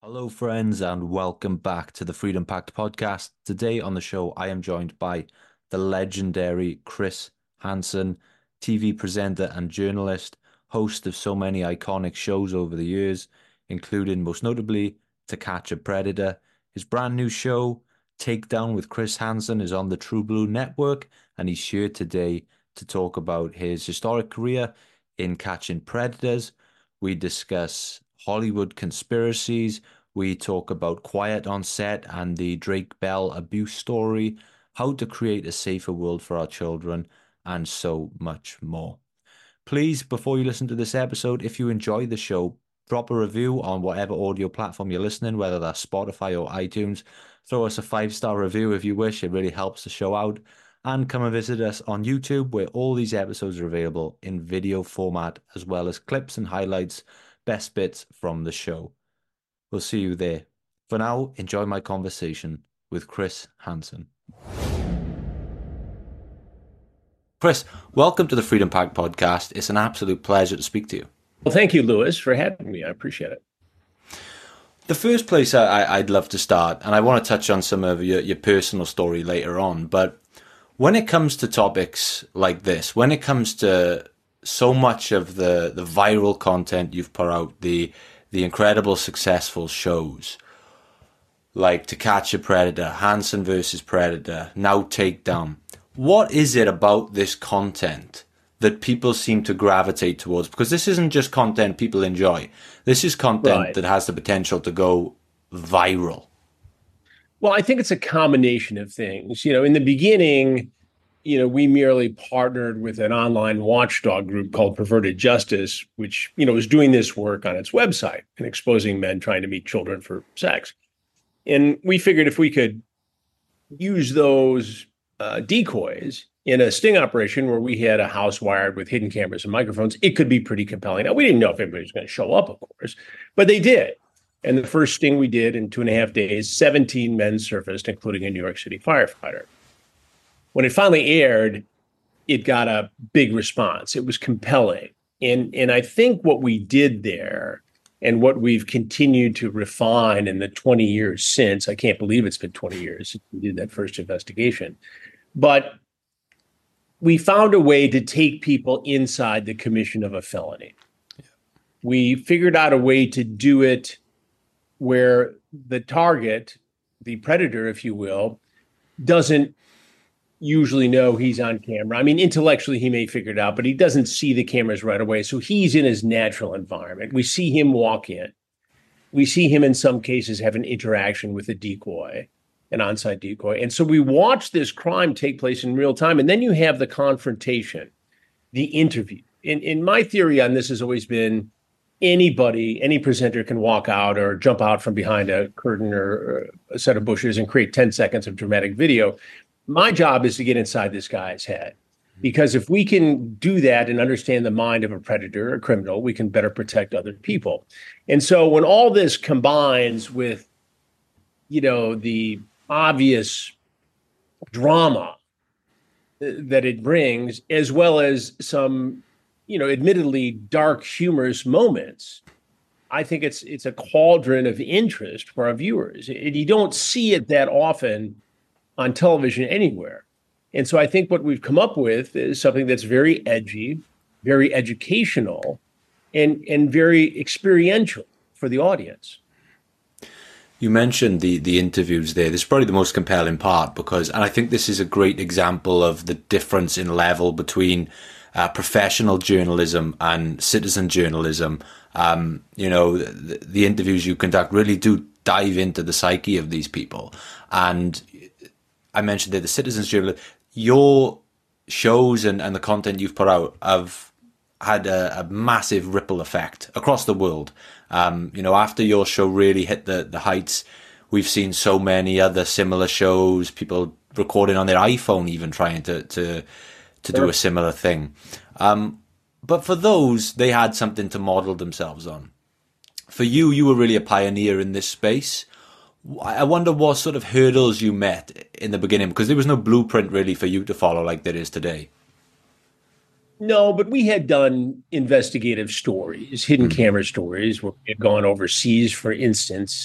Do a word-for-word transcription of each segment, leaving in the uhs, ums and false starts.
Hello, friends, and welcome back to the Freedom Pact podcast. Today on the show, I am joined by the legendary Chris Hansen, T V presenter and journalist, host of so many iconic shows over the years, including most notably To Catch a Predator. His brand new show, Takedown with Chris Hansen, is on the True Blue Network, and he's here today to talk about his historic career in catching predators. We discuss Hollywood conspiracies. We talk about Quiet on Set and the Drake Bell abuse story, how to create a safer world for our children, and so much more. Please, before you listen to this episode, if you enjoy the show, drop a review on whatever audio platform you're listening, whether that's Spotify or iTunes. Throw us a five-star review if you wish. It really helps the show out. And come and visit us on YouTube, where all these episodes are available in video format, as well as clips and highlights, best bits from the show. We'll see you there. For now, enjoy my conversation with Chris Hansen. Chris, welcome to the Freedom Pact podcast. It's an absolute pleasure to speak to you. Well, thank you, Lewis, for having me. I appreciate it. The first place I, I'd love to start, and I want to touch on some of your, your personal story later on, but when it comes to topics like this, when it comes to so much of the, the viral content you've put out, the the incredible successful shows like To Catch a Predator, Hansen versus Predator, now Takedown, what is it about this content that people seem to gravitate towards? Because this isn't just content people enjoy. This is content right. that has the potential to go viral. Well, I think it's a combination of things. You know, in the beginning, you know, we merely partnered with an online watchdog group called Perverted Justice, which, you know, was doing this work on its website and exposing men trying to meet children for sex. And we figured if we could use those uh, decoys in a sting operation where we had a house wired with hidden cameras and microphones, it could be pretty compelling. Now, we didn't know if anybody was going to show up, of course, but they did. And the first sting we did in two and a half days, seventeen men surfaced, including a New York City firefighter. When it finally aired, it got a big response. It was compelling. And, and I think what we did there and what we've continued to refine in the twenty years since, I can't believe it's been twenty years since we did that first investigation, but we found a way to take people inside the commission of a felony. Yeah. We figured out a way to do it where the target, the predator, if you will, doesn't usually know he's on camera. I mean, intellectually, he may figure it out, but he doesn't see the cameras right away. So he's in his natural environment. We see him walk in. We see him, in some cases, have an interaction with a decoy, an on-site decoy. And so we watch this crime take place in real time. And then you have the confrontation, the interview. In, in my theory on this has always been anybody, any presenter can walk out or jump out from behind a curtain or a set of bushes and create ten seconds of dramatic video. My job is to get inside this guy's head, because if we can do that and understand the mind of a predator or a criminal, we can better protect other people. And so when all this combines with, you know, the obvious drama that it brings, as well as some, you know, admittedly dark, humorous moments, I think it's it's a cauldron of interest for our viewers. And you don't see it that often on television anywhere. And so I think what we've come up with is something that's very edgy, very educational, and, and very experiential for the audience. You mentioned the the interviews there. This is probably the most compelling part because, and I think this is a great example of the difference in level between uh, professional journalism and citizen journalism. Um, you know, the, the interviews you conduct really do dive into the psyche of these people. And I mentioned that the citizens journal, your shows and, and the content you've put out have had a, a massive ripple effect across the world. Um, you know, after your show really hit the, the heights, we've seen so many other similar shows, people recording on their iPhone, even trying to, to, to do a similar thing. Um, but for those, they had something to model themselves on. For you, you were really a pioneer in this space. I wonder what sort of hurdles you met in the beginning, because there was no blueprint really for you to follow like there is today. No, but we had done investigative stories, hidden mm-hmm. camera stories, where we had gone overseas, for instance,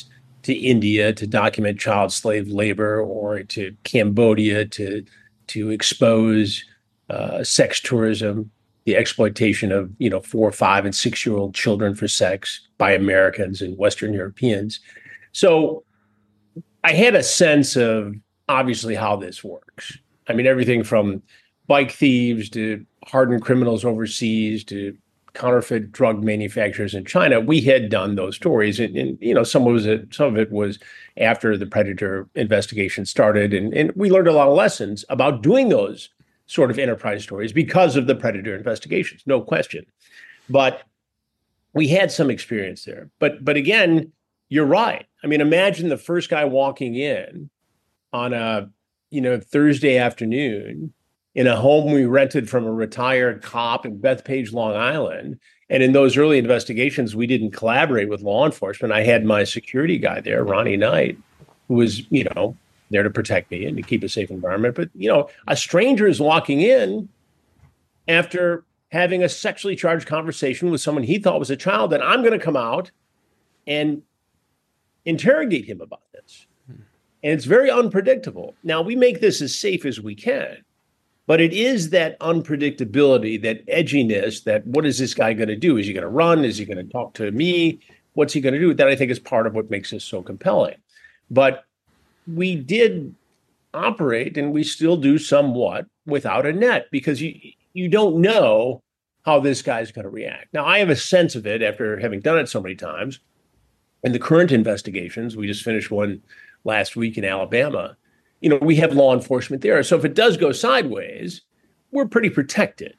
to India to document child slave labor, or to Cambodia to to expose uh, sex tourism, the exploitation of you know four, five, and six-year-old children for sex by Americans and Western Europeans. So I had a sense of obviously how this works. I mean, everything from bike thieves to hardened criminals overseas to counterfeit drug manufacturers in China. We had done those stories, and, and you know, some of it, some of it was after the Predator investigation started, and, and we learned a lot of lessons about doing those sort of enterprise stories because of the Predator investigations, no question. But we had some experience there. But but again, you're right. I mean, imagine the first guy walking in on a you know Thursday afternoon in a home we rented from a retired cop in Bethpage, Long Island. And in those early investigations, we didn't collaborate with law enforcement. I had my security guy there, Ronnie Knight, who was, you know, there to protect me and to keep a safe environment. But, you know, a stranger is walking in after having a sexually charged conversation with someone he thought was a child, and I'm going to come out and interrogate him about this. And it's very unpredictable. Now, we make this as safe as we can. But it is that unpredictability, that edginess, that what is this guy going to do? Is he going to run? Is he going to talk to me? What's he going to do? That I think is part of what makes this so compelling. But we did operate, and we still do somewhat, without a net, because you you don't know how this guy's going to react. Now, I have a sense of it after having done it so many times. In the current investigations, we just finished one last week in Alabama. You know, we have law enforcement there. So if it does go sideways, we're pretty protected.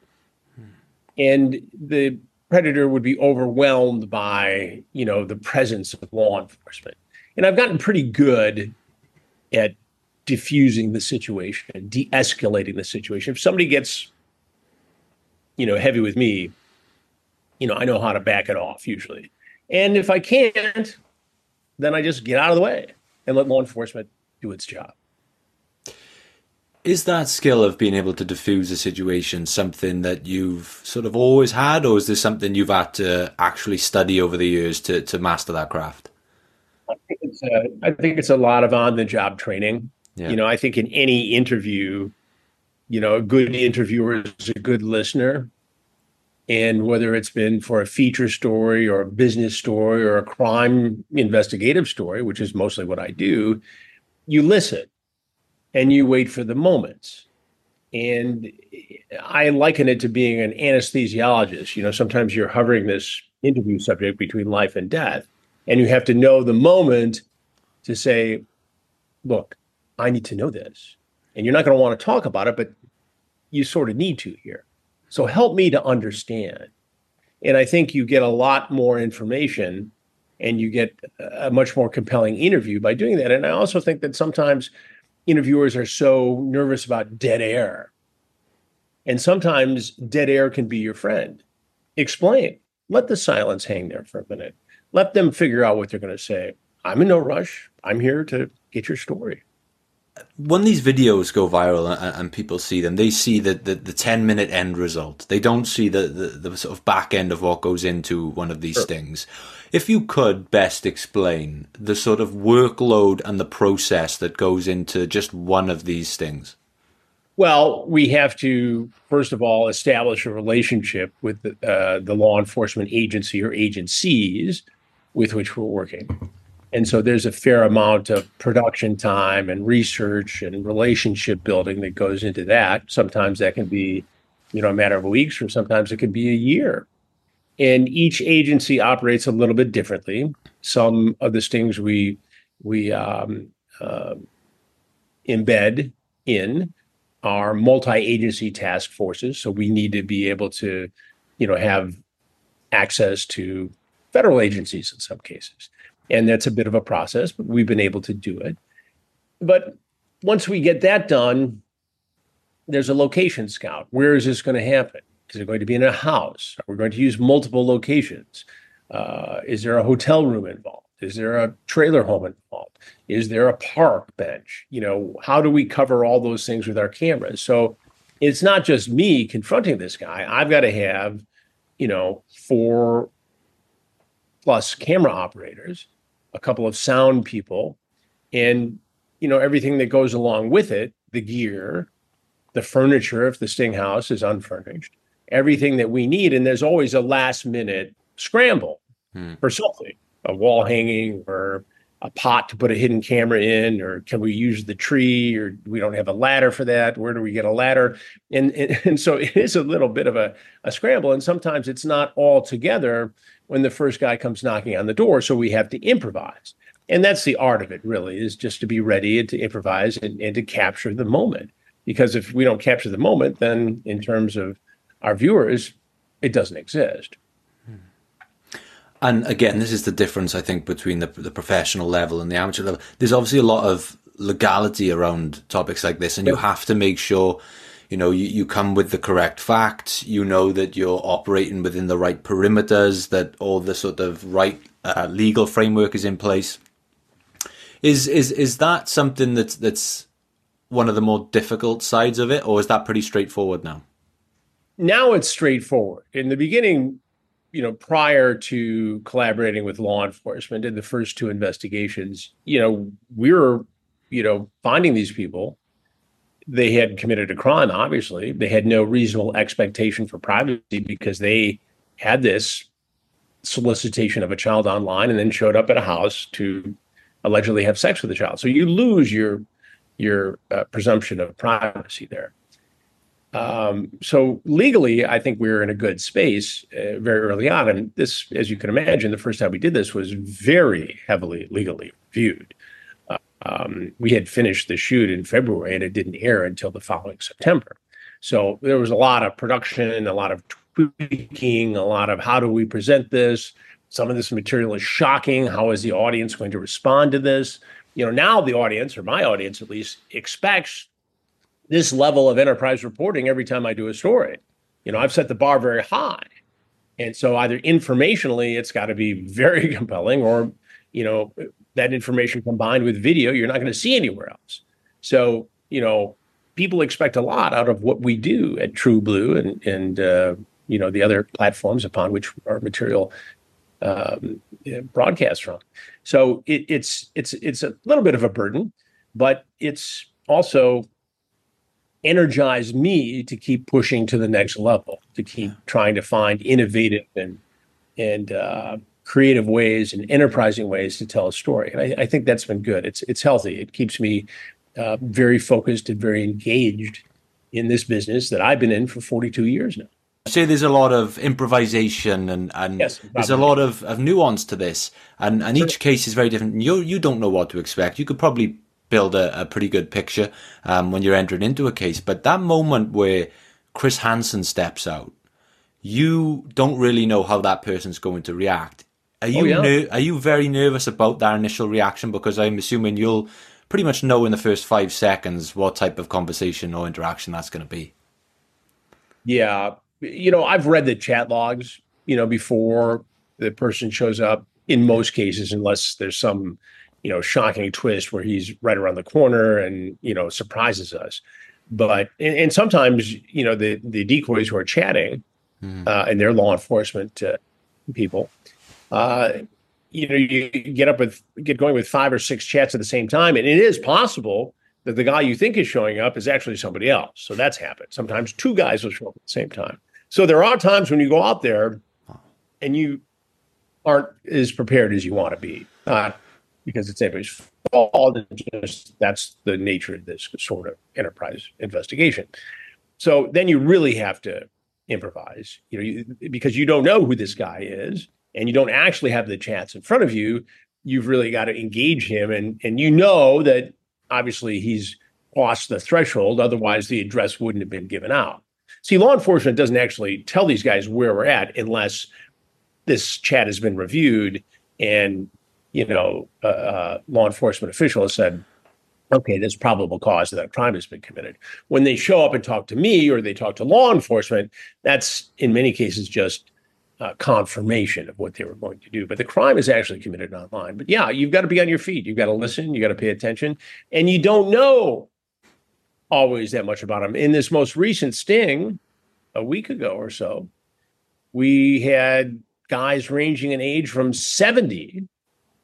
And the Predator would be overwhelmed by, you know, the presence of law enforcement. And I've gotten pretty good at diffusing the situation, de-escalating the situation. If somebody gets, you know, heavy with me, you know, I know how to back it off usually. And if I can't, then I just get out of the way and let law enforcement do its job. Is that skill of being able to diffuse a situation something that you've sort of always had, or is this something you've had to actually study over the years to, to master that craft? I think it's a, I think it's a lot of on-the-job training. Yeah. You know, I think in any interview, you know, a good interviewer is a good listener. And whether it's been for a feature story or a business story or a crime investigative story, which is mostly what I do, you listen. And you wait for the moments. And I liken it to being an anesthesiologist. You know, sometimes you're hovering this interview subject between life and death, and you have to know the moment to say, look, I need to know this. And you're not going to want to talk about it, but you sort of need to here. So help me to understand. And I think you get a lot more information and you get a much more compelling interview by doing that. And I also think that sometimes interviewers are so nervous about dead air. And sometimes dead air can be your friend. Explain. Let the silence hang there for a minute. Let them figure out what they're going to say. I'm in no rush. I'm here to get your story. When these videos go viral and, and people see them, they see the, the, the ten-minute end result. They don't see the, the, the sort of back end of what goes into one of these sure. stings. If you could best explain the sort of workload and the process that goes into just one of these stings. Well, we have to, first of all, establish a relationship with the, uh, the law enforcement agency or agencies with which we're working. And so there's a fair amount of production time and research and relationship building that goes into that. Sometimes that can be, you know, a matter of weeks, or sometimes it could be a year. And each agency operates a little bit differently. Some of the stings we we um, uh, embed in are multi-agency task forces. So we need to be able to, you know, have access to federal agencies in some cases. And that's a bit of a process, but we've been able to do it. But once we get that done, there's a location scout. Where is this going to happen? Is it going to be in a house? Are we going to use multiple locations? Uh, is there a hotel room involved? Is there a trailer home involved? Is there a park bench? You know, how do we cover all those things with our cameras? So it's not just me confronting this guy. I've got to have, you know, four plus camera operators a couple of sound people, and, you know, everything that goes along with it, the gear, the furniture, if the Sting house is unfurnished, everything that we need. And there's always a last minute scramble Hmm. for something, a wall hanging or a pot to put a hidden camera in, or can we use the tree, or we don't have a ladder for that. Where do we get a ladder? And, and, and so it is a little bit of a, a scramble. And sometimes it's not all together when the first guy comes knocking on the door. So we have to improvise. And that's the art of it, really, is just to be ready and to improvise and, and to capture the moment. Because if we don't capture the moment, then in terms of our viewers, it doesn't exist. And again, this is the difference, I think, between the, the professional level and the amateur level. There's obviously a lot of legality around topics like this, and you have to make sure, you know, you, you come with the correct facts, you know that you're operating within the right perimeters, that all the sort of right uh, legal framework is in place. Is is is that something that's that's one of the more difficult sides of it, or is that pretty straightforward now? Now it's straightforward. In the beginning, you know, prior to collaborating with law enforcement in the first two investigations, you know, we were, you know, finding these people. They had committed a crime, obviously. They had no reasonable expectation for privacy because they had this solicitation of a child online and then showed up at a house to allegedly have sex with the child. So you lose your your uh, presumption of privacy there. Um, so legally, I think we were in a good space uh, very early on. And this, as you can imagine, the first time we did this was very heavily legally reviewed. Uh, um, we had finished the shoot in February and it didn't air until the following September. So there was a lot of production, a lot of tweaking, a lot of how do we present this? Some of this material is shocking. How is the audience going to respond to this? You know, now the audience, or my audience at least, expects this level of enterprise reporting every time I do a story. You know, I've set the bar very high. And so either informationally, it's got to be very compelling, or, you know, that information combined with video, you're not going to see anywhere else. So, you know, people expect a lot out of what we do at True Blue and, and uh, you know, the other platforms upon which our material um, broadcasts from. So it, it's, it's, it's a little bit of a burden, but it's also energized me to keep pushing to the next level, to keep trying to find innovative and and uh, creative ways and enterprising ways to tell a story. And I, I think that's been good. It's it's healthy. It keeps me uh, very focused and very engaged in this business that I've been in for forty-two years now. I say there's a lot of improvisation and, and yes, there's a lot of, of nuance to this, and, and sure. Each case is very different. You you don't know what to expect. You could probably build a, a pretty good picture um, when you're entering into a case. But that moment where Chris Hansen steps out, you don't really know how that person's going to react. Are you oh, yeah. ner- are you very nervous about that initial reaction? Because I'm assuming you'll pretty much know in the first five seconds what type of conversation or interaction that's going to be. Yeah. You know, I've read the chat logs, you know, before the person shows up in most cases, unless there's some you know, shocking twist where he's right around the corner and, you know, surprises us. But, and, and sometimes, you know, the, the decoys who are chatting mm. uh, and they're law enforcement uh, people, uh, you know, you get up with, get going with five or six chats at the same time. And it is possible that the guy you think is showing up is actually somebody else. So that's happened. Sometimes two guys will show up at the same time. So there are times when you go out there and you aren't as prepared as you want to be. Uh, because it's anybody's fault. Just that's the nature of this sort of enterprise investigation. So then you really have to improvise, you know, you, because you don't know who this guy is, and you don't actually have the chats in front of you. You've really got to engage him, and and you know that obviously he's crossed the threshold. Otherwise, the address wouldn't have been given out. See, law enforcement doesn't actually tell these guys where we're at unless this chat has been reviewed and you know, uh, uh, law enforcement official has said, okay, there's probable cause that a crime has been committed. When they show up and talk to me or they talk to law enforcement, that's in many cases just uh, confirmation of what they were going to do. But the crime is actually committed online. But yeah, you've got to be on your feet. You've got to listen. You got to pay attention. And you don't know always that much about them. In this most recent sting, a week ago or so, we had guys ranging in age from seventy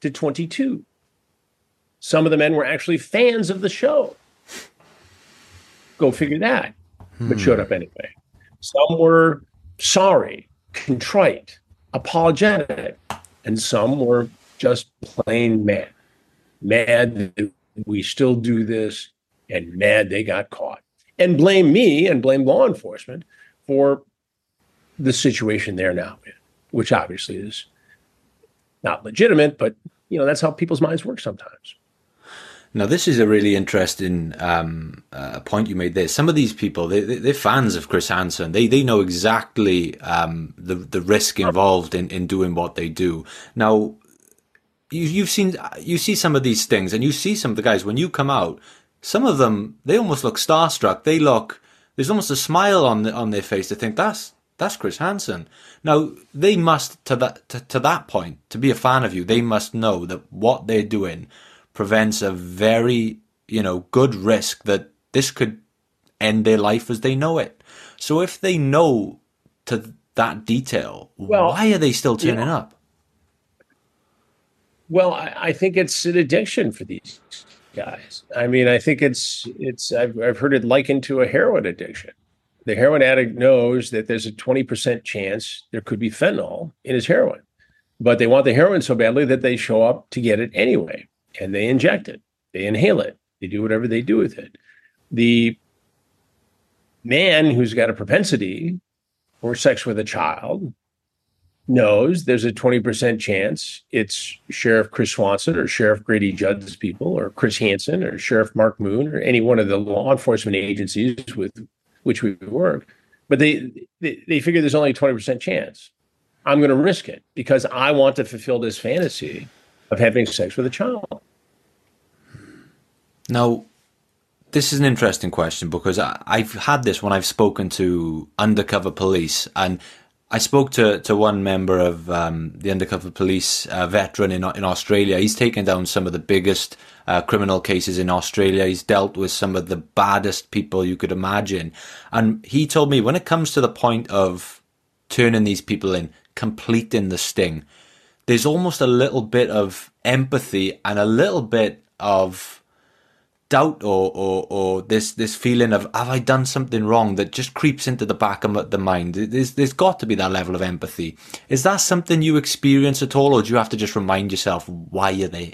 to twenty-two. Some of the men were actually fans of the show. Go figure that, but showed up anyway. Some were sorry, contrite, apologetic, and some were just plain mad. Mad that we still do this, and mad they got caught. And blame me and blame law enforcement for the situation they're now in, which obviously is not legitimate, but you know, that's how people's minds work sometimes. Now, this is a really interesting um, uh, point you made there. Some of these people, they, they, they're fans of Chris Hansen. They they know exactly um, the the risk involved in, in doing what they do. Now, you, you've seen you see some of these things, and you see some of the guys when you come out. Some of them, they almost look starstruck. They look, there's almost a smile on the, on their face to think that's that's Chris Hansen. Now, they must to that to, to that point to be a fan of you. They must know that what they're doing prevents a very, you know, good risk that this could end their life as they know it. So if they know to that detail, well, why are they still turning you know, up? Well, I, I think it's an addiction for these guys. I mean, I think it's, it's I've, I've heard it likened to a heroin addiction. The heroin addict knows that there's a twenty percent chance there could be fentanyl in his heroin, but they want the heroin so badly that they show up to get it anyway. And they inject it, they inhale it, they do whatever they do with it. The man who's got a propensity for sex with a child knows there's a twenty percent chance it's Sheriff Chris Swanson or Sheriff Grady Judd's people or Chris Hansen or Sheriff Mark Moon or any one of the law enforcement agencies with which we work. But they, they, they figure there's only a twenty percent chance. I'm going to risk it because I want to fulfill this fantasy of having sex with a child. Now, this is an interesting question because I, I've had this when I've spoken to undercover police, and I spoke to, to one member of um, the undercover police uh, veteran in in Australia. He's taken down some of the biggest uh, criminal cases in Australia. He's dealt with some of the baddest people you could imagine. And he told me when it comes to the point of turning these people in, completing the sting, there's almost a little bit of empathy and a little bit of doubt or, or, or this, this feeling of, have I done something wrong, that just creeps into the back of the mind. There's, there's got to be that level of empathy. Is that something you experience at all, or do you have to just remind yourself why you're there?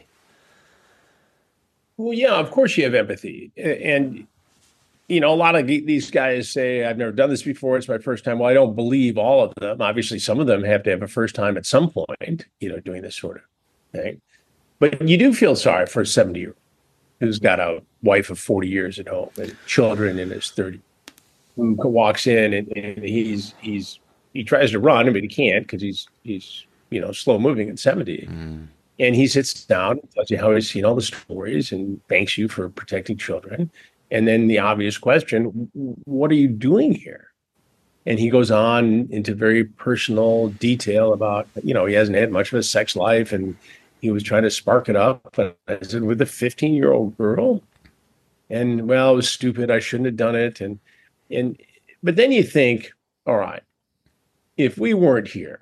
Well, yeah, of course you have empathy. And, you know, a lot of these guys say, I've never done this before, it's my first time. Well, I don't believe all of them. Obviously, some of them have to have a first time at some point, you know, doing this sort of thing. But you do feel sorry for a seventy-year-old who's got a wife of forty years at home and children in his thirties, who walks in and, and he's he's he tries to run, but he can't because he's he's you know slow moving at seventy. Mm. And he sits down and tells you how he's seen all the stories and thanks you for protecting children. And then the obvious question, what are you doing here? And he goes on into very personal detail about, you know, he hasn't had much of a sex life and he was trying to spark it up. But I said, with a fifteen-year-old girl? And, well, it was stupid. I shouldn't have done it. And, and, but then you think, all right, if we weren't here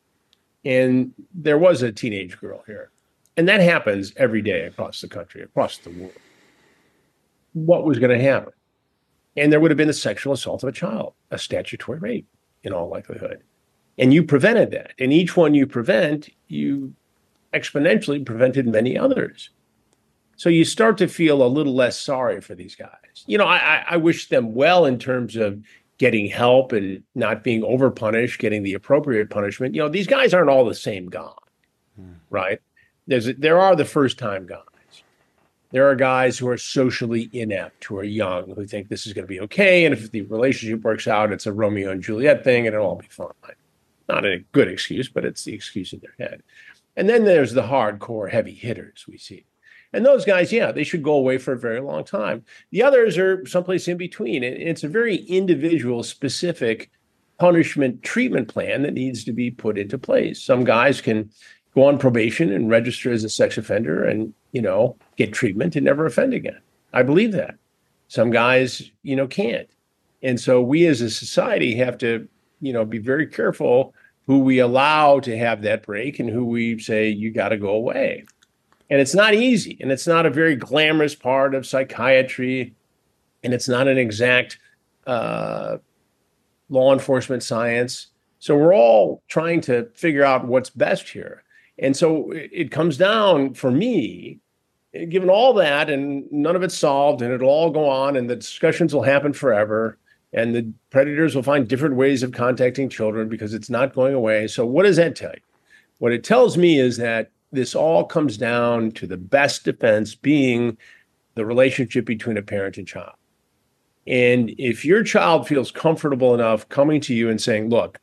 and there was a teenage girl here, and that happens every day across the country, across the world, what was going to happen? And there would have been a sexual assault of a child, a statutory rape in all likelihood. And you prevented that. And each one you prevent, you exponentially prevented many others. So you start to feel a little less sorry for these guys. You know, I, I wish them well in terms of getting help and not being overpunished, getting the appropriate punishment. You know, these guys aren't all the same guy, hmm. right? There's a, there are the first-time guys. There are guys who are socially inept, who are young, who think this is going to be okay. And if the relationship works out, it's a Romeo and Juliet thing and it'll all be fine. Not a good excuse, but it's the excuse in their head. And then there's the hardcore heavy hitters we see. And those guys, yeah, they should go away for a very long time. The others are someplace in between. And it's a very individual, specific punishment treatment plan that needs to be put into place. Some guys can go on probation and register as a sex offender and, you know, get treatment and never offend again. I believe that. Some guys, you know, can't. And so we as a society have to, you know, be very careful who we allow to have that break and who we say, you got to go away. And it's not easy. And it's not a very glamorous part of psychiatry. And it's not an exact uh, law enforcement science. So we're all trying to figure out what's best here. And so it comes down for me, given all that, and none of it's solved, and it'll all go on, and the discussions will happen forever, and the predators will find different ways of contacting children because it's not going away. So what does that tell you? What it tells me is that this all comes down to the best defense being the relationship between a parent and child. And if your child feels comfortable enough coming to you and saying, look,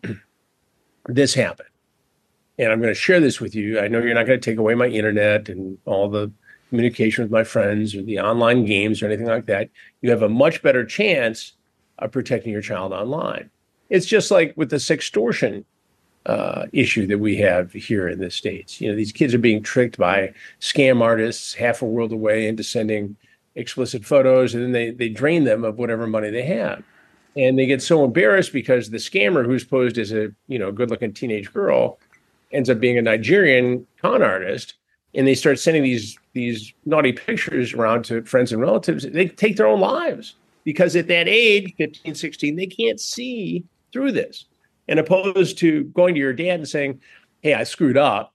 this happened, and I'm going to share this with you. I know you're not going to take away my internet and all the communication with my friends or the online games or anything like that. You have a much better chance of protecting your child online. It's just like with the sextortion uh, issue that we have here in the States. You know, these kids are being tricked by scam artists half a world away into sending explicit photos, and then they, they drain them of whatever money they have. And they get so embarrassed because the scammer, who's posed as a, you know, good-looking teenage girl, ends up being a Nigerian con artist, and they start sending these these naughty pictures around to friends and relatives. They take their own lives because at that age, fifteen, sixteen, they can't see through this. And opposed to going to your dad and saying, hey, I screwed up,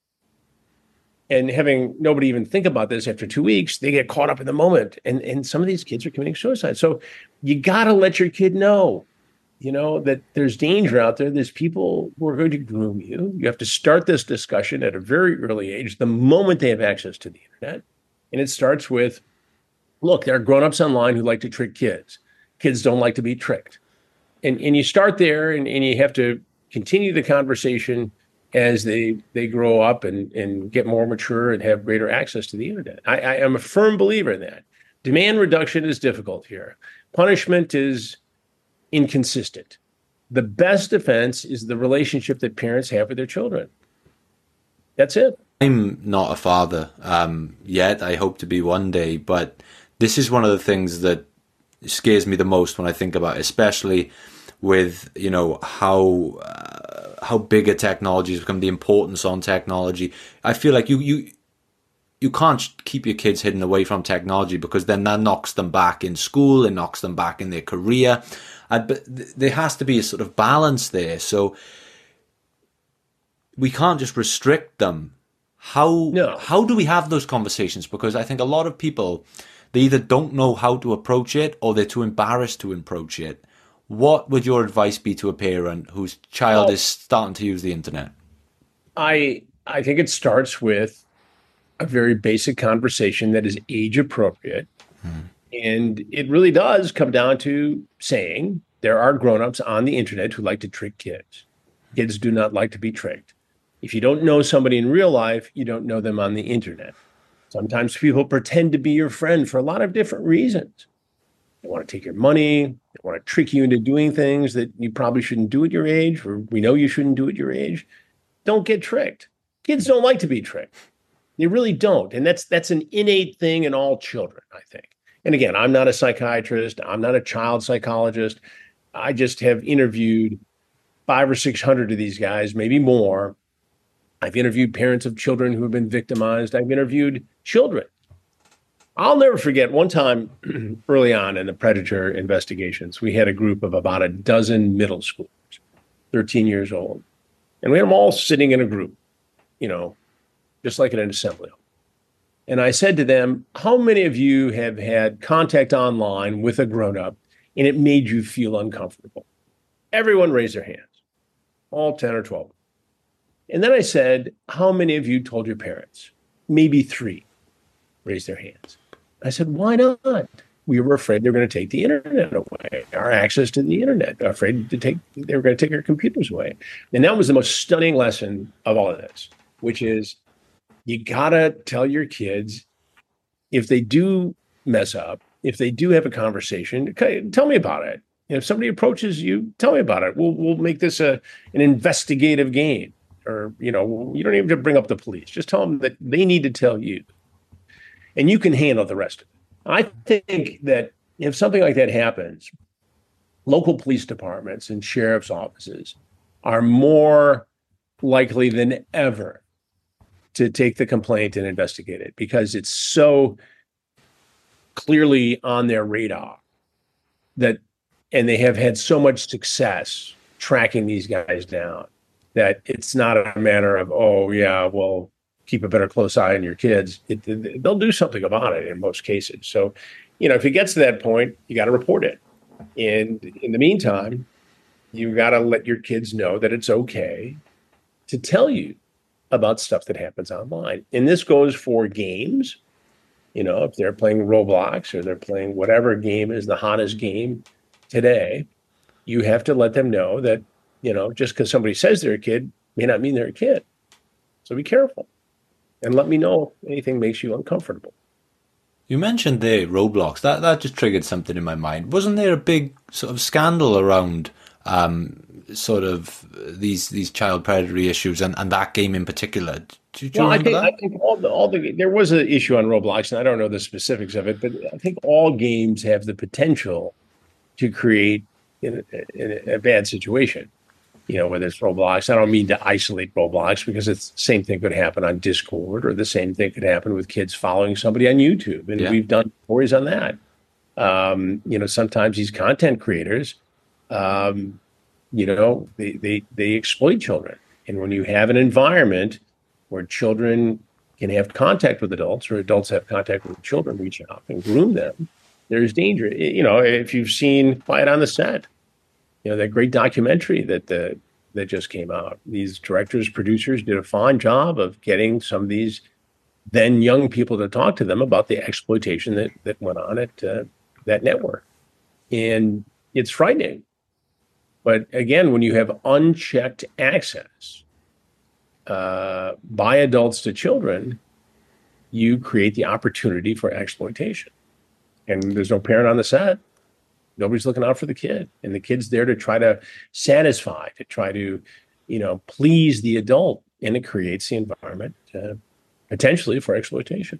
and having nobody even think about this after two weeks, they get caught up in the moment. And, and some of these kids are committing suicide. So you got to let your kid know, you know, that there's danger out there. There's people who are going to groom you. You have to start this discussion at a very early age, the moment they have access to the internet. And it starts with, look, there are grownups online who like to trick kids. Kids don't like to be tricked. And, and you start there, and, and you have to continue the conversation as they they grow up and, and get more mature and have greater access to the internet. I, I am a firm believer in that. Demand reduction is difficult here. Punishment is inconsistent. The best defense is the relationship that parents have with their children. That's it. I'm not a father um, yet. I hope to be one day, but this is one of the things that scares me the most when I think about it, especially with, you know, how uh, how big a technology has become, the importance on technology. I feel like you you you can't keep your kids hidden away from technology, because then that knocks them back in school, it knocks them back in their career. Uh, but th- there has to be a sort of balance there. So we can't just restrict them. How no. how do we have those conversations? Because I think a lot of people, they either don't know how to approach it or they're too embarrassed to approach it. What would your advice be to a parent whose child well, is starting to use the internet? I I think it starts with a very basic conversation that is age appropriate. Hmm. And it really does come down to saying there are grownups on the internet who like to trick kids. Kids do not like to be tricked. If you don't know somebody in real life, you don't know them on the internet. Sometimes people pretend to be your friend for a lot of different reasons. They want to take your money. They want to trick you into doing things that you probably shouldn't do at your age, or we know you shouldn't do at your age. Don't get tricked. Kids don't like to be tricked. They really don't. And that's that's an innate thing in all children, I think. And again, I'm not a psychiatrist. I'm not a child psychologist. I just have interviewed five or six hundred of these guys, maybe more. I've interviewed parents of children who have been victimized. I've interviewed children. I'll never forget one time early on in the predator investigations, we had a group of about a dozen middle schoolers, thirteen years old. And we had them all sitting in a group, you know, just like at an assembly. And I said to them, how many of you have had contact online with a grown-up and it made you feel uncomfortable? Everyone raised their hands, all ten or twelve. And then I said, how many of you told your parents? Maybe three raised their hands. I said, why not? We were afraid they were going to take the internet away, our access to the internet, afraid to take, they were going to take our computers away. And that was the most stunning lesson of all of this, which is you got to tell your kids, if they do mess up, if they do have a conversation, okay, tell me about it. If somebody approaches you, tell me about it. We'll we'll make this a an investigative game. Or, you know, you don't even have to bring up the police. Just tell them that they need to tell you. And you can handle the rest of it. I think that if something like that happens, local police departments and sheriff's offices are more likely than ever to take the complaint and investigate it because it's so clearly on their radar that, and they have had so much success tracking these guys down that it's not a matter of, oh yeah, well, keep a better close eye on your kids. It, it, they'll do something about it in most cases. So, you know, if it gets to that point, you got to report it. And in the meantime, you got to let your kids know that it's okay to tell you about stuff that happens online. And this goes for games. You know, if they're playing Roblox or they're playing whatever game is the hottest game today, you have to let them know that, you know, just because somebody says they're a kid may not mean they're a kid. So be careful and let me know if anything makes you uncomfortable. You mentioned there Roblox. That that just triggered something in my mind. Wasn't there a big sort of scandal around um, sort of these these child predatory issues and, and that game in particular? Do, do you well, I remember think, that? I think all the all the there was an issue on Roblox, and I don't know the specifics of it, but I think all games have the potential to create in a, in a bad situation. You know, whether it's Roblox, I don't mean to isolate Roblox because it's the same thing could happen on Discord or the same thing could happen with kids following somebody on YouTube. And Yeah. we've done stories on that. Um, you know, sometimes these content creators, um, you know, they, they, they exploit children. And when you have an environment where children can have contact with adults or adults have contact with children, reach out and groom them, there's danger. You know, if you've seen Quiet on the Set, you know, that great documentary that the that just came out. These directors, producers did a fine job of getting some of these then young people to talk to them about the exploitation that that went on at uh, that network. And it's frightening. But again, when you have unchecked access uh, by adults to children, you create the opportunity for exploitation. And there's no parent on the set. Nobody's looking out for the kid, and the kid's there to try to satisfy, to try to, you know, please the adult, and it creates the environment uh, potentially for exploitation.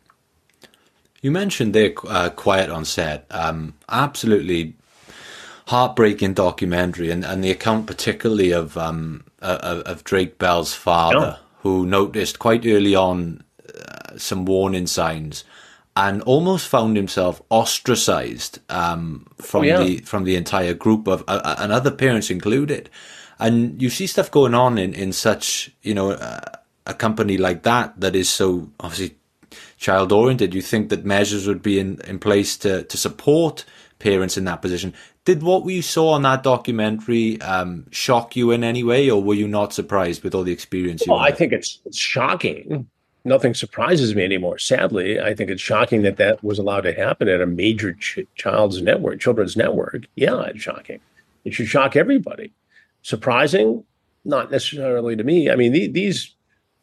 You mentioned there uh, Quiet on Set. Um, absolutely heartbreaking documentary, and, and the account particularly of um, uh, of Drake Bell's father, Yeah. who noticed quite early on uh, some warning signs, and almost found himself ostracized um, from Oh, yeah. the from the entire group of uh, and other parents included. And you see stuff going on in in such, you know, uh, a company like that that is so obviously child oriented. You think that measures would be in in place to to support parents in that position. Did what we saw on that documentary um, shock you in any way, or were you not surprised with all the experience you Well, I had? think it's, it's shocking. Nothing surprises me anymore. Sadly, I think it's shocking that that was allowed to happen at a major ch- child's network, children's network. Yeah, it's shocking. It should shock everybody. Surprising, not necessarily to me. I mean, the, these,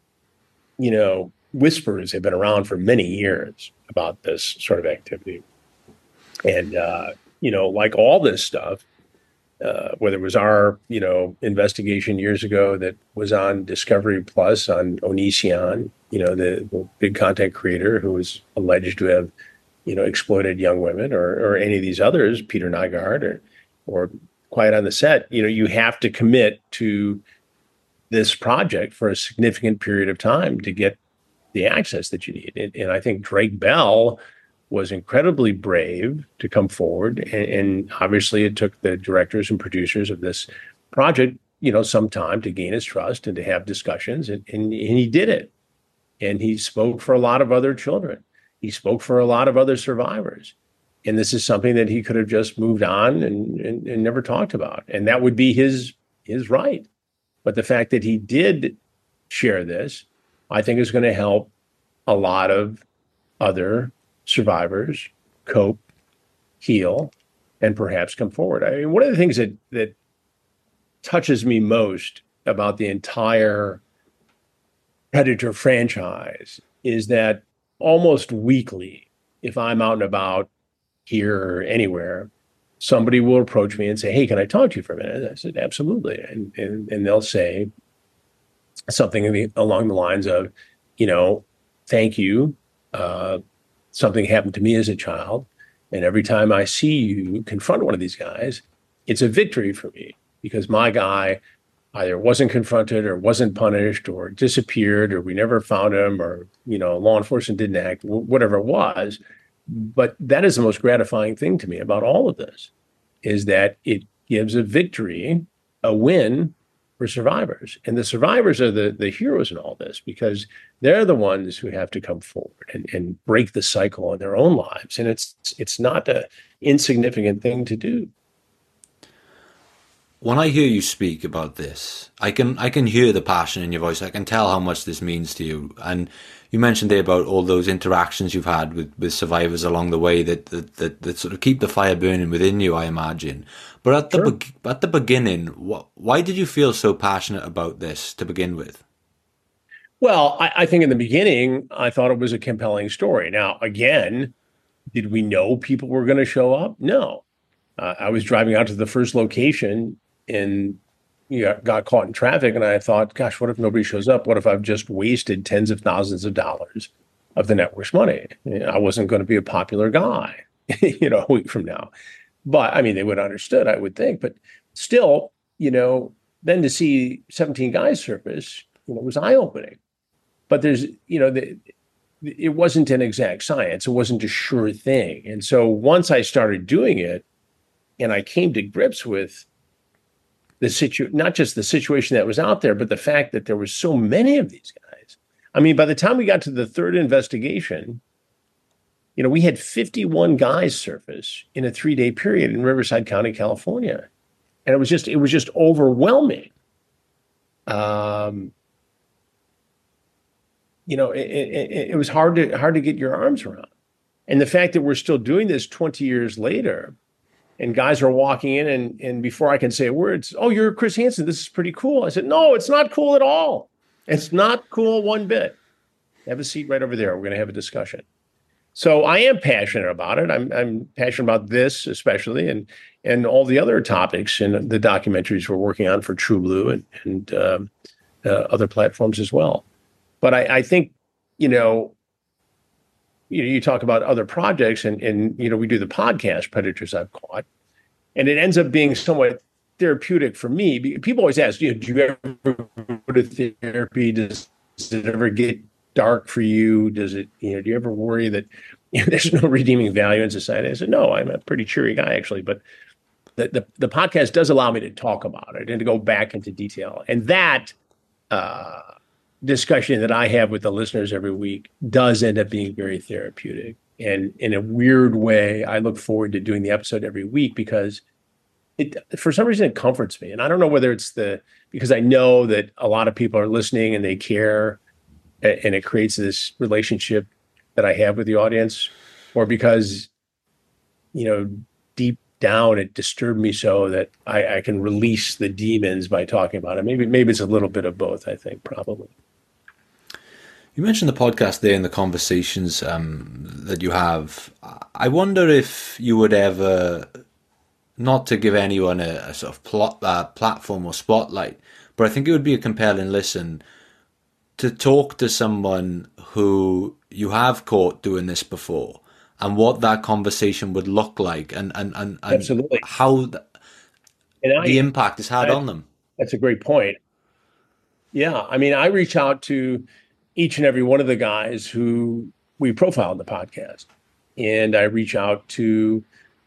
you know, whispers have been around for many years about this sort of activity. And, uh, you know, like all this stuff, uh, whether it was our, you know, investigation years ago that was on Discovery Plus on Onision, you know, the, the big content creator who was alleged to have, you know, exploited young women, or, or any of these others, Peter Nygaard, or, or Quiet on the Set, you know, you have to commit to this project for a significant period of time to get the access that you need. And, and I think Drake Bell was incredibly brave to come forward. And, and obviously it took the directors and producers of this project, you know, some time to gain his trust and to have discussions. And, and, and he did it. And he spoke for a lot of other children. He spoke for a lot of other survivors. And this is something that he could have just moved on and, and, and never talked about. And that would be his, his right. But the fact that he did share this, I think is going to help a lot of other survivors cope, heal, and perhaps come forward. I mean, one of the things that that touches me most about the entire Predator franchise is that almost weekly, if I'm out and about here or anywhere, somebody will approach me and say, "Hey, can I talk to you for a minute?" I said, "Absolutely." And and, and they'll say something along the lines of, you know, "Thank you. Uh, something happened to me as a child. And every time I see you confront one of these guys, it's a victory for me because my guy either wasn't confronted or wasn't punished or disappeared or we never found him or, you know, law enforcement didn't act, whatever it was. But that is the most gratifying thing to me about all of this, is that it gives a victory, a win for survivors. And the survivors are the, the heroes in all this, because they're the ones who have to come forward and, and break the cycle in their own lives. And it's it's not an insignificant thing to do. When I hear you speak about this, I can I can hear the passion in your voice. I can tell how much this means to you. And you mentioned there about all those interactions you've had with, with survivors along the way that that, that that sort of keep the fire burning within you, I imagine. But at the Sure. be- at the beginning, what, why did you feel so passionate about this to begin with? Well, I, I think in the beginning, I thought it was a compelling story. Now, again, did we know people were going to show up? No. Uh, I was driving out to the first location and you know, got caught in traffic. And I thought, gosh, what if nobody shows up? What if I've just wasted tens of thousands of dollars of the network's money? You know, I wasn't going to be a popular guy, you know, a week from now. But I mean, they would have understood, I would think. But still, you know, then to see seventeen guys surface, you know, was eye-opening. But there's, you know, the, it wasn't an exact science. It wasn't a sure thing. And so once I started doing it and I came to grips with the situ, not just the situation that was out there, but the fact that there were so many of these guys. I mean, by the time we got to the third investigation, you know, we had fifty-one guys surface in a three-day period in Riverside County, California. And it was just, it was just overwhelming. Um, you know, it, it, it was hard to hard to get your arms around. And the fact that we're still doing this twenty years later, and guys are walking in, and, and before I can say a word, it's, oh, you're Chris Hansen. This is pretty cool. I said, no, it's not cool at all. It's not cool one bit. Have a seat right over there. We're going to have a discussion. So I am passionate about it. I'm I'm passionate about this especially, and and all the other topics in the documentaries we're working on for True Blue and, and um, uh, other platforms as well. But I, I think, you know, you know, you talk about other projects, and and you know, we do the podcast Predators I've Caught, and it ends up being somewhat therapeutic for me. People always ask, you know, do you ever go to therapy? Does, does it ever get dark for you? Does it, you know, do you ever worry that, you know, there's no redeeming value in society? I said, no, I'm a pretty cheery guy, actually. But the, the, the podcast does allow me to talk about it and to go back into detail. And that uh, discussion that I have with the listeners every week does end up being very therapeutic. And in a weird way, I look forward to doing the episode every week because it, for some reason, it comforts me. And I don't know whether it's the, because I know that a lot of people are listening and they care, and it creates this relationship that I have with the audience, or because, you know, deep down it disturbed me so that I, I can release the demons by talking about it. Maybe, maybe it's a little bit of both, I think, probably. You mentioned the podcast there and the conversations um, that you have. I wonder if you would ever, not to give anyone a, a sort of plot, uh, platform or spotlight, but I think it would be a compelling listen to talk to someone who you have caught doing this before, and what that conversation would look like, and and and, and Absolutely. how the, and I, the impact it's had I, on them. That's a great point. Yeah, I mean, I reach out to each and every one of the guys who we profile in the podcast, and I reach out to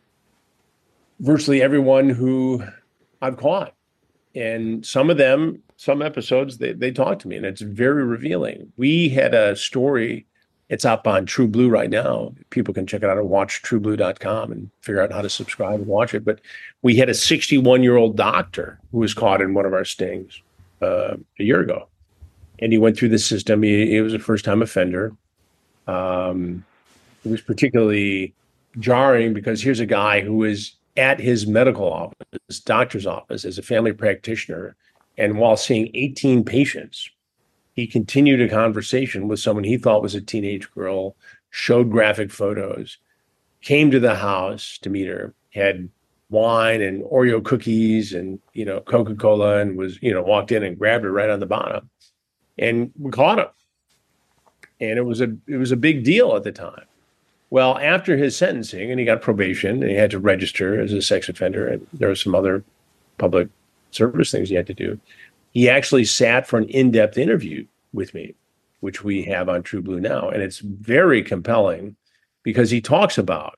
virtually everyone who I've caught, and some of them, some episodes, they they talk to me, and it's very revealing. We had a story. It's up on True Blue right now. People can check it out and watch true blue dot com and figure out how to subscribe and watch it. But we had a sixty-one-year-old doctor who was caught in one of our stings uh, a year ago. And he went through the system. He, he was a first-time offender. Um, it was particularly jarring because here's a guy who was at his medical office, doctor's office, as a family practitioner. And while seeing eighteen patients, he continued a conversation with someone he thought was a teenage girl, showed graphic photos, came to the house to meet her, had wine and Oreo cookies and, you know, Coca-Cola, and was, you know, walked in and grabbed her right on the bottom. And we caught him. And it was a it was a big deal at the time. Well, after his sentencing, and he got probation, and he had to register as a sex offender, and there were some other public service things he had to do. he actually sat for an in-depth interview with me, which we have on True Blue now. And it's very compelling because he talks about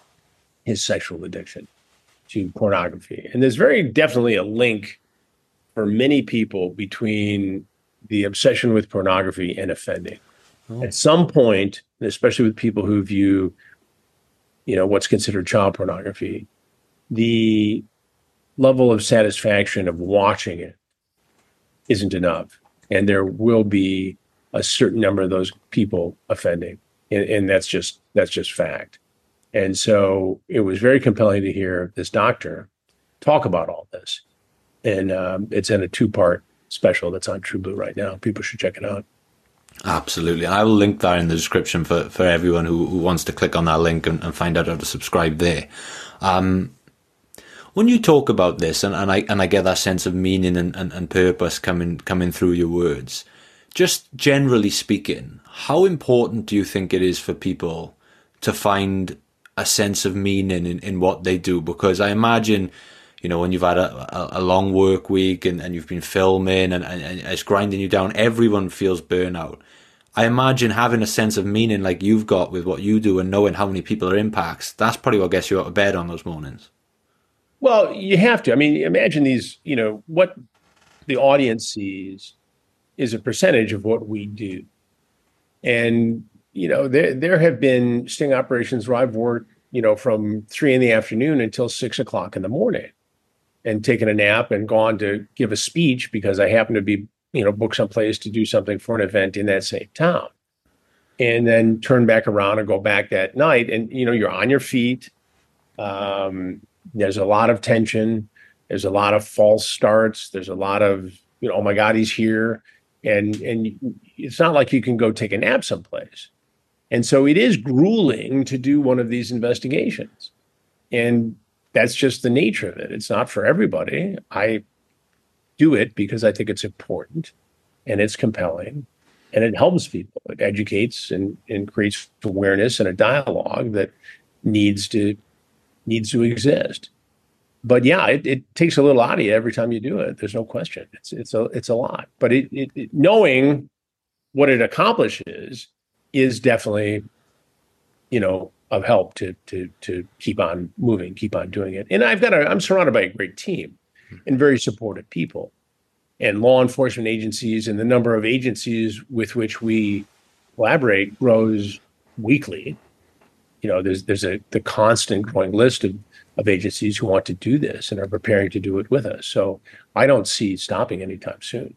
his sexual addiction to pornography. And there's very definitely a link for many people between the obsession with pornography and offending. Oh. At some point, especially with people who view, you know, what's considered child pornography, the level of satisfaction of watching it isn't enough. And there will be a certain number of those people offending. And, and that's just that's just fact. And so it was very compelling to hear this doctor talk about all this. And um, it's in a two-part special that's on True Blue right now. People should check it out. Absolutely. And I will link that in the description for, for everyone who, who wants to click on that link and, and find out how to subscribe there. Um, when you talk about this, and, and I and I get that sense of meaning and, and, and purpose coming coming through your words, just generally speaking, how important do you think it is for people to find a sense of meaning in, in what they do? Because I imagine, you know, when you've had a, a, a long work week and, and you've been filming and, and, and it's grinding you down, everyone feels burnout. I imagine having a sense of meaning like you've got with what you do and knowing how many people are impacts, that's probably what gets you out of bed on those mornings. Well, you have to. I mean, imagine these, you know, what the audience sees is a percentage of what we do. And, you know, there there have been sting operations where I've worked, you know, from three in the afternoon until six o'clock in the morning and taken a nap and gone to give a speech because I happen to be, you know, booked someplace to do something for an event in that same town. And then turn back around and go back that night. And, you know, you're on your feet. Um, there's a lot of tension. There's a lot of false starts. There's a lot of, you know, oh my God, he's here. And, and it's not like you can go take a nap someplace. And so it is grueling to do one of these investigations. And that's just the nature of it. It's not for everybody. I do it because I think it's important and it's compelling and it helps people. It educates and, and creates awareness and a dialogue that needs to needs to exist. But yeah, it, it takes a little out of you every time you do it. There's no question. It's it's a it's a lot. But it, it, it knowing what it accomplishes is definitely, you know, of help to to to keep on moving, keep on doing it. And I've got a I'm surrounded by a great team and very supportive people, and law enforcement agencies, and the number of agencies with which we collaborate grows weekly. You know, there's there's a the constant growing list of of agencies who want to do this and are preparing to do it with us. So I don't see stopping anytime soon.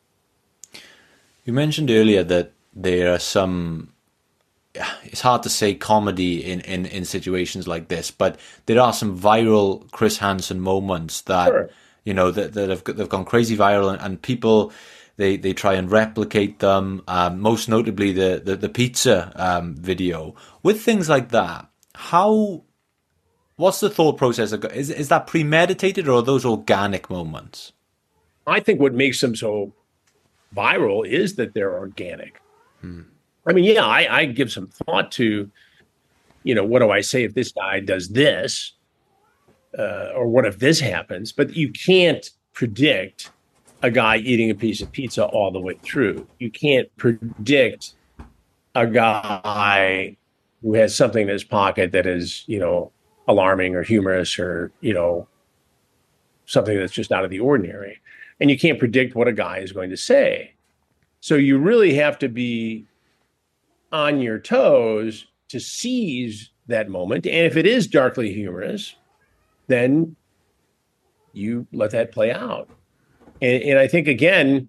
You mentioned earlier that there are some, it's hard to say comedy in, in, in situations like this, but there are some viral Chris Hansen moments that, sure. you know, that, that have they've gone crazy viral, and, and people, they, they try and replicate them. Um, most notably the, the, the pizza um, video. With things like that, how, what's the thought process? Is, is that premeditated, or are those organic moments? I think what makes them so viral is that they're organic. Hmm. I mean, yeah, I, I give some thought to, you know, what do I say if this guy does this? Uh, or what if this happens? But you can't predict a guy eating a piece of pizza all the way through. You can't predict a guy who has something in his pocket that is, you know, alarming or humorous or, you know, something that's just out of the ordinary. And you can't predict what a guy is going to say. So you really have to be on your toes to seize that moment. And if it is darkly humorous, then you let that play out. And, and I think, again,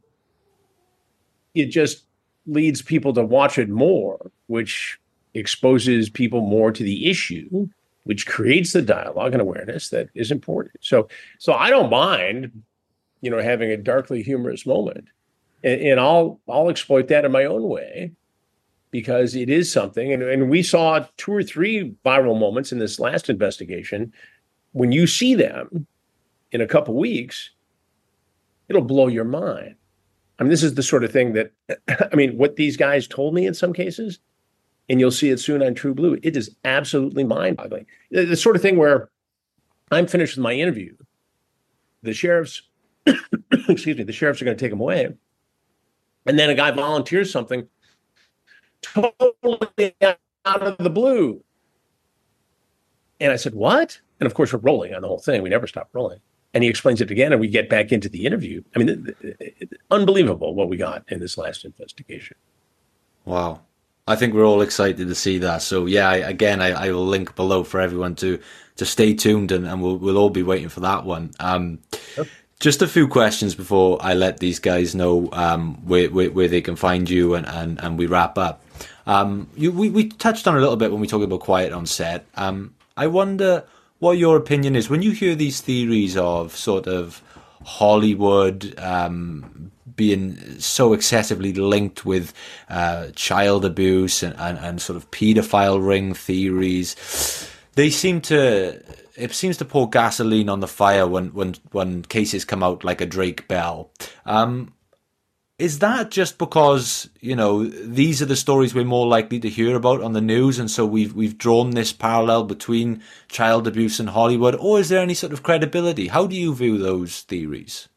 it just leads people to watch it more, which exposes people more to the issue, which creates the dialogue and awareness that is important. So, so I don't mind, you know, having a darkly humorous moment, and, and I'll I'll exploit that in my own way, because it is something. And, and we saw two or three viral moments in this last investigation. When you see them in a couple weeks, it'll blow your mind. I mean, this is the sort of thing that, I mean, what these guys told me in some cases, and you'll see it soon on True Blue, it is absolutely mind-boggling. The sort of thing where I'm finished with my interview, the sheriff's excuse me, the sheriffs are going to take him away. And then a guy volunteers something totally out of the blue. And I said, what? And of course, we're rolling on the whole thing. We never stop rolling. And he explains it again, and we get back into the interview. I mean, it, it, it, unbelievable what we got in this last investigation. Wow. I think we're all excited to see that. So yeah, I, again, I, I will link below for everyone to to stay tuned, and, and we'll we'll all be waiting for that one. Um, yep. Just a few questions before I let these guys know um, where, where where they can find you, and, and, and we wrap up. Um, you, we we touched on a little bit when we talked about Quiet on Set. Um, I wonder what your opinion is when you hear these theories of sort of Hollywood um, being so excessively linked with uh, child abuse and, and, and sort of paedophile ring theories. They seem to, it seems to pour gasoline on the fire when, when, when cases come out like a Drake Bell. Um, Is that just because, you know, these are the stories we're more likely to hear about on the news, and so we've we've drawn this parallel between child abuse and Hollywood, or is there any sort of credibility? How do you view those theories?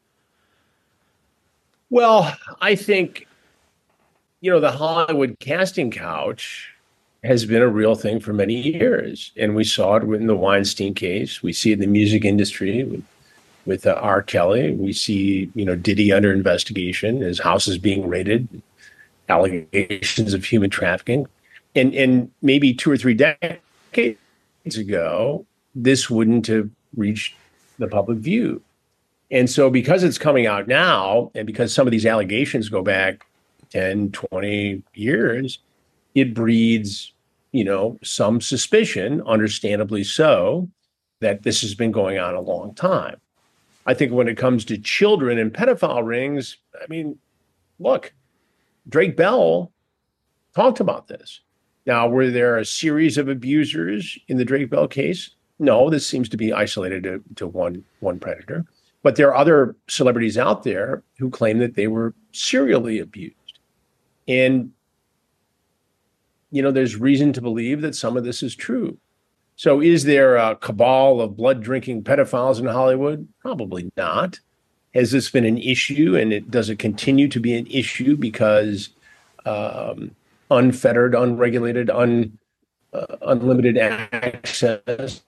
Well, I think, you know, the Hollywood casting couch has been a real thing for many years, and we saw it in the Weinstein case. We see it in the music industry with With uh, R. Kelly. We see, you know, Diddy under investigation, his house is being raided, allegations of human trafficking. And and maybe two or three decades ago, this wouldn't have reached the public view. And so because it's coming out now, and because some of these allegations go back ten, twenty years, it breeds, you know, some suspicion, understandably so, that this has been going on a long time. I think when it comes to children and pedophile rings, I mean, look, Drake Bell talked about this. Now, were there a series of abusers in the Drake Bell case? No, this seems to be isolated to, to one, one predator. But there are other celebrities out there who claim that they were serially abused. And, you know, there's reason to believe that some of this is true. So is there a cabal of blood-drinking pedophiles in Hollywood? Probably not. Has this been an issue, and it, does it continue to be an issue because um, unfettered, unregulated, un, uh, unlimited access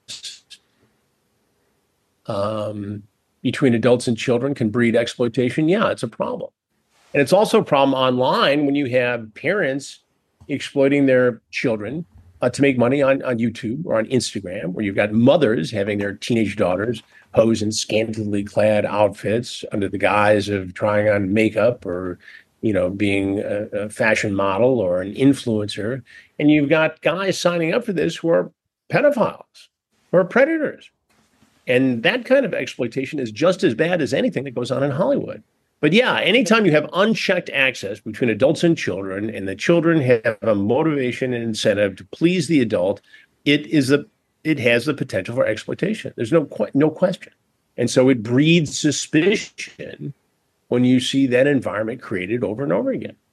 um, between adults and children can breed exploitation? Yeah, it's a problem. And it's also a problem online when you have parents exploiting their children Uh, to make money on, on YouTube or on Instagram, where you've got mothers having their teenage daughters pose in scantily clad outfits under the guise of trying on makeup or, you know, being a, a fashion model or an influencer. And you've got guys signing up for this who are pedophiles, who are predators. And that kind of exploitation is just as bad as anything that goes on in Hollywood. But yeah, anytime you have unchecked access between adults and children, and the children have a motivation and incentive to please the adult, it is a it has the potential for exploitation. There's no no question. And so it breeds suspicion when you see that environment created over and over again.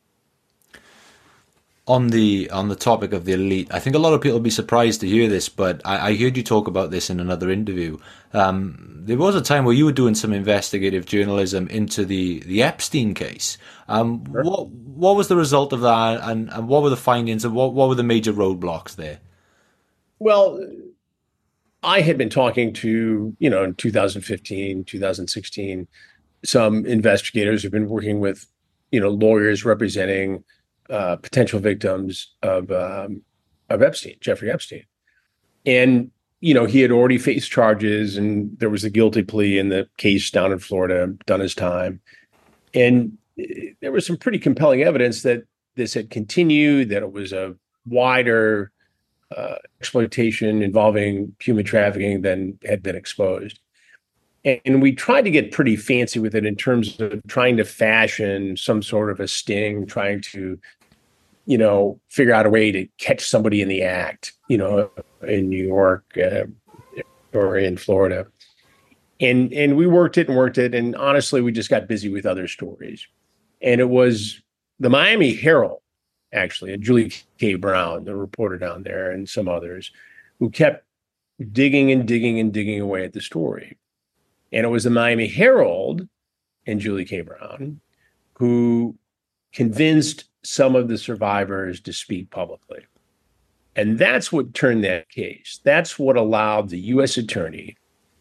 On the on the topic of the elite, I think a lot of people will be surprised to hear this, but I, I heard you talk about this in another interview. Um, there was a time where you were doing some investigative journalism into the, the Epstein case. Um, sure. What what was the result of that, and, and what were the findings, and what, what were the major roadblocks there? Well, I had been talking to, you know, in two thousand fifteen, two thousand sixteen, some investigators who've been working with, you know, lawyers representing Uh, potential victims of um, of Epstein, Jeffrey Epstein. And, you know, he had already faced charges, and there was a guilty plea in the case down in Florida, done his time. And there was some pretty compelling evidence that this had continued, that it was a wider uh, exploitation involving human trafficking than had been exposed. And, and we tried to get pretty fancy with it in terms of trying to fashion some sort of a sting, trying to, you know, figure out a way to catch somebody in the act, you know, in New York uh, or in Florida. And and we worked it and worked it. And honestly, we just got busy with other stories. And it was the Miami Herald, actually, and Julie K. Brown, the reporter down there, and some others, who kept digging and digging and digging away at the story. And it was the Miami Herald and Julie K. Brown, who convinced some of the survivors to speak publicly. And that's what turned that case. That's what allowed the U S attorney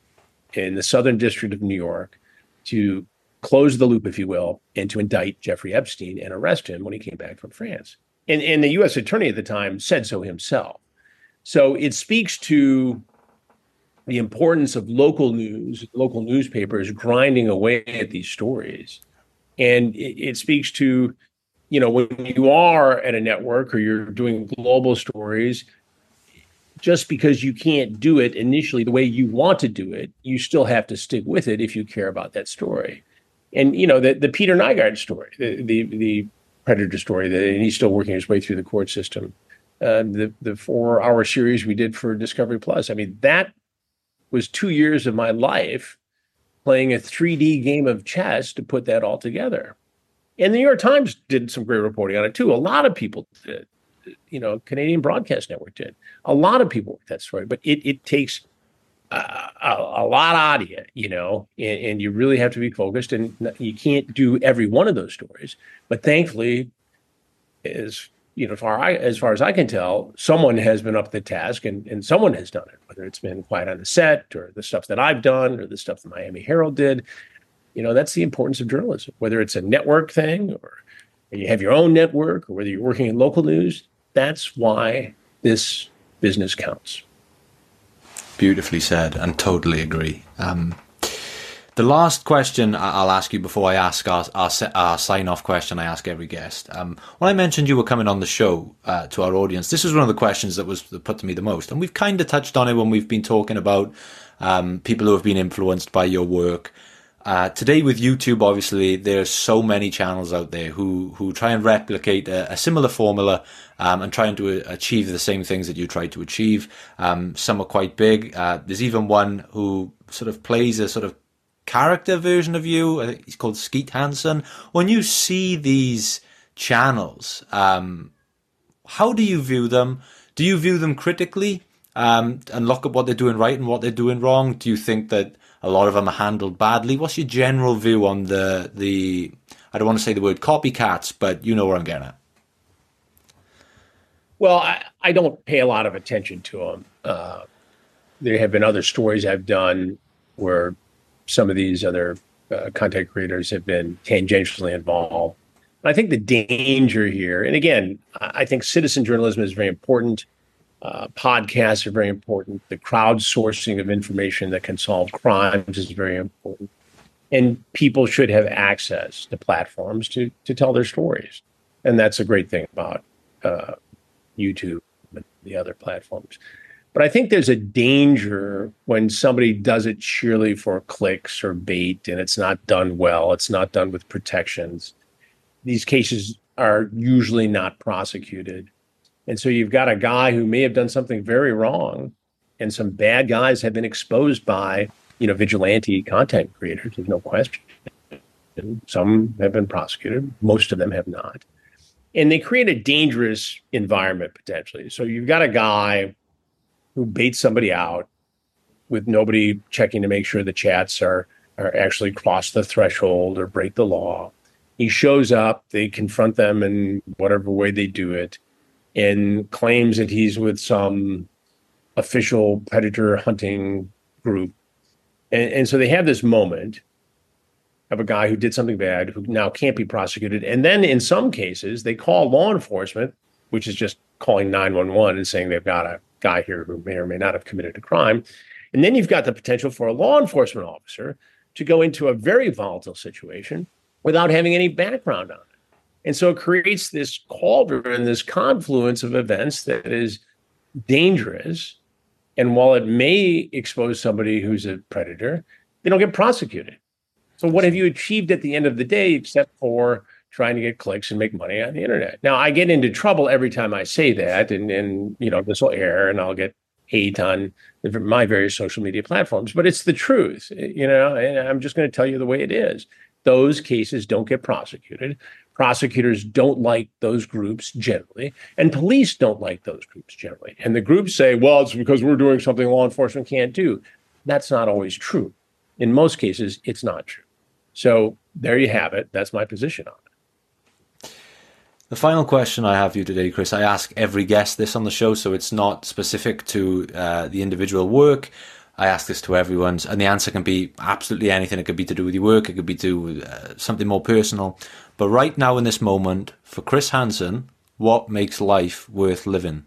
in the Southern District of New York to close the loop, if you will, and to indict Jeffrey Epstein and arrest him when he came back from France. And, and the U S attorney at the time said so himself. So it speaks to the importance of local news, local newspapers grinding away at these stories. And it, it speaks to, you know, when you are at a network or you're doing global stories, just because you can't do it initially the way you want to do it, you still have to stick with it if you care about that story. And, you know, the, the Peter Nygard story, the, the, the Predator story, the, and he's still working his way through the court system. Uh, the, the four-hour series we did for Discovery Plus. I mean, that was two years of my life playing a three D game of chess to put that all together. And the New York Times did some great reporting on it, too. A lot of people did. You know, Canadian Broadcast Network did. A lot of people worked that story, but it it takes uh, a, a lot out of you, you know, and, and you really have to be focused, and you can't do every one of those stories. But thankfully, as you know, far I, as far as I can tell, someone has been up to the task, and, and someone has done it, whether it's been Quiet on the Set or the stuff that I've done or the stuff the Miami Herald did. You know, that's the importance of journalism, whether it's a network thing or you have your own network or whether you're working in local news. That's why this business counts. Beautifully said, and totally agree. Um, the last question I'll ask you before I ask our, our, our sign-off question I ask every guest. Um, when I mentioned you were coming on the show uh, to our audience, this was one of the questions that was put to me the most. And we've kind of touched on it when we've been talking about um, people who have been influenced by your work. Uh, today with YouTube, obviously, there's so many channels out there who, who try and replicate a, a similar formula um, and trying to achieve the same things that you try to achieve. Um, some are quite big. Uh, there's even one who sort of plays a sort of character version of you. I think he's called Skeet Hansen. When you see these channels, um, how do you view them? Do you view them critically um, and look at what they're doing right and what they're doing wrong? Do you think that a lot of them are handled badly? What's your general view on the, the I don't want to say the word copycats, but you know where I'm getting at. Well, I, I don't pay a lot of attention to them. Uh, there have been other stories I've done where some of these other uh, content creators have been tangentially involved. I think the danger here, and again, I think citizen journalism is very important. Uh, podcasts are very important. The crowdsourcing of information that can solve crimes is very important. And people should have access to platforms to, to tell their stories. And that's a great thing about uh, YouTube and the other platforms. But I think there's a danger when somebody does it sheerly for clicks or bait, and it's not done well. It's not done with protections. These cases are usually not prosecuted. And so you've got a guy who may have done something very wrong, and some bad guys have been exposed by, you know, vigilante content creators, there's no question. And some have been prosecuted. Most of them have not. And they create a dangerous environment potentially. So you've got a guy who baits somebody out with nobody checking to make sure the chats are, are actually cross the threshold or break the law. He shows up, they confront them in whatever way they do it, and claims that he's with some official predator hunting group. And, and so they have this moment of a guy who did something bad, who now can't be prosecuted. And then in some cases, they call law enforcement, which is just calling nine one one and saying they've got a guy here who may or may not have committed a crime. And then you've got the potential for a law enforcement officer to go into a very volatile situation without having any background on it. And so it creates this cauldron, this confluence of events that is dangerous. And while it may expose somebody who's a predator, they don't get prosecuted. So what have you achieved at the end of the day, except for trying to get clicks and make money on the internet? Now, I get into trouble every time I say that, and, and you know, this will air, and I'll get hate on my various social media platforms. But it's the truth, you know, and I'm just going to tell you the way it is. Those cases don't get prosecuted. Prosecutors don't like those groups generally, and police don't like those groups generally. And the groups say, well, it's because we're doing something law enforcement can't do. That's not always true. In most cases, it's not true. So there you have it. That's my position on it. The final question I have for you today, Chris, I ask every guest this on the show, so it's not specific to uh, the individual work. I ask this to everyone, and the answer can be absolutely anything. It could be to do with your work. It could be to uh, something more personal. But right now in this moment, for Chris Hansen, what makes life worth living?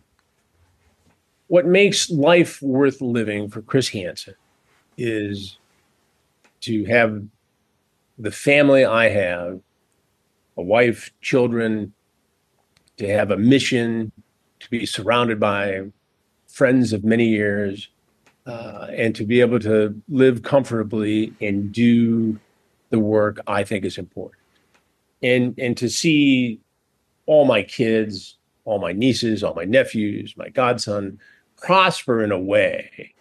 What makes life worth living for Chris Hansen is to have the family I have, a wife, children, to have a mission, to be surrounded by friends of many years, uh, and to be able to live comfortably and do the work I think is important. And, and to see all my kids, all my nieces, all my nephews, my godson prosper in a way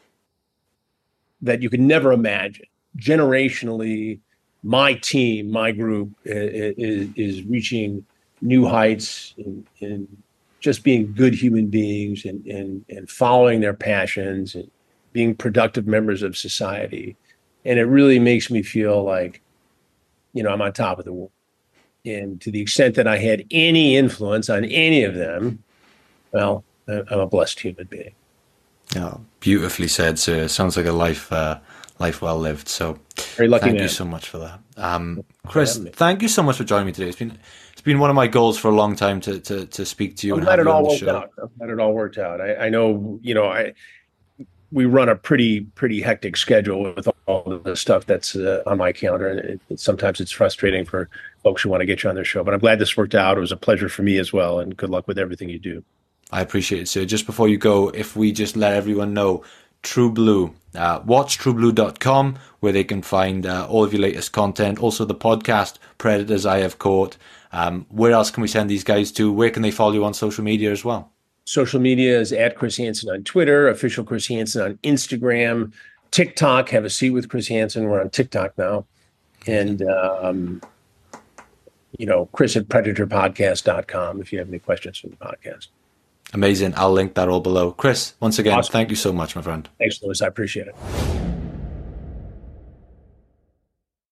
that you could never imagine. Generationally, my team, my group is, is reaching new heights in, in just being good human beings and, and, and following their passions and being productive members of society. And it really makes me feel like, you know, I'm on top of the world. And to the extent that I had any influence on any of them, well, I'm a blessed human being. Yeah, beautifully said, sir. Sounds like a life uh, life well lived. So very lucky thank man. you so much for that. Um, Chris, thank you so much for joining me today. It's been it's been one of my goals for a long time to to, to speak to you. I'm and glad have it you all on the worked show. out. I'm glad it all worked out. I, I know, you know, I we run a pretty pretty hectic schedule with all the stuff that's uh, on my calendar, and it, it, sometimes it's frustrating for folks who want to get you on their show. But I'm glad this worked out. It was a pleasure for me as well, and good luck with everything you do. I appreciate it, sir. Just before you go, if we just let everyone know, True Blue, uh, watch true blue dot com, where they can find uh, all of your latest content. Also the podcast, Predators I Have Caught. Um, where else can we send these guys to? Where can they follow you on social media as well? Social media is at Chris Hansen on Twitter, official Chris Hansen on Instagram, TikTok, have a seat with Chris Hansen. We're on TikTok now. And, um, you know, Chris at predator podcast dot com if you have any questions for the podcast. Amazing. I'll link that all below. Chris, once again, Awesome. Thank you so much, my friend. Thanks, Louis. I appreciate it.